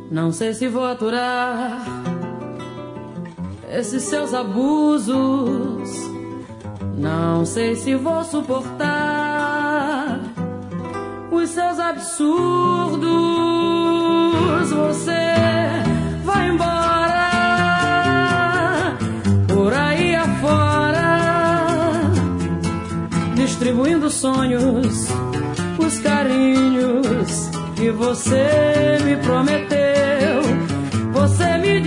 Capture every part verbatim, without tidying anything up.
Não sei se vou aturar esses seus abusos. Não sei se vou suportar os seus absurdos. Você vai embora por aí afora, distribuindo sonhos, os carinhos que você me prometeu. Você me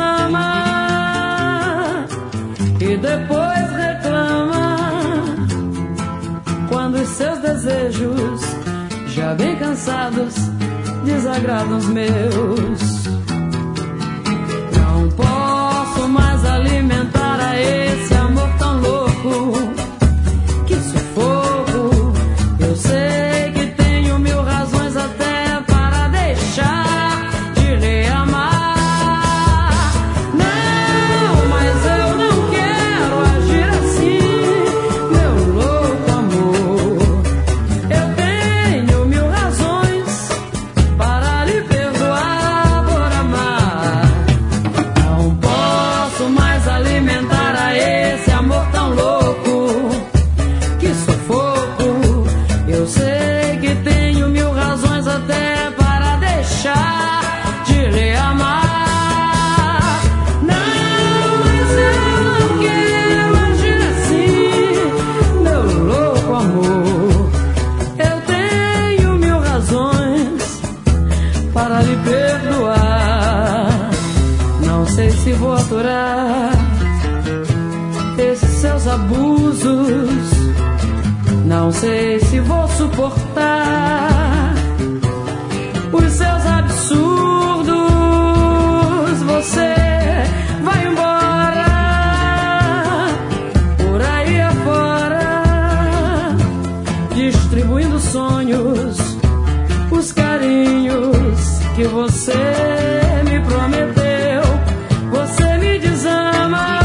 desama e depois reclama quando os seus desejos, já bem cansados, desagradam os meus. Não posso mais alimentar a esse amor tão louco. Que sufoco. Eu sei que tenho mil razões até para deixar de lhe amar. Não, mas eu não quero agir assim, meu louco amor. Eu tenho mil razões para lhe perdoar por amar. Não posso mais alimentar a esse amor tão louco. Que sufoco. Eu sei que tenho mil razões até para deixar de lhe amar. Não, mas eu não quero agir assim, meu louco amor. Eu tenho mil razões para lhe perdoar. Não sei se vou aturar esses seus abusos. Não sei se vou suportar os seus absurdos. Você vai embora por aí afora, distribuindo sonhos, os carinhos que você me prometeu. Você me desama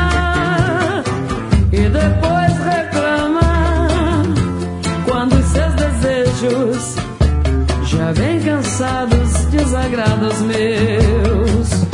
e depois reclama quando os seus desejos, já bem cansados, desagradam os meus.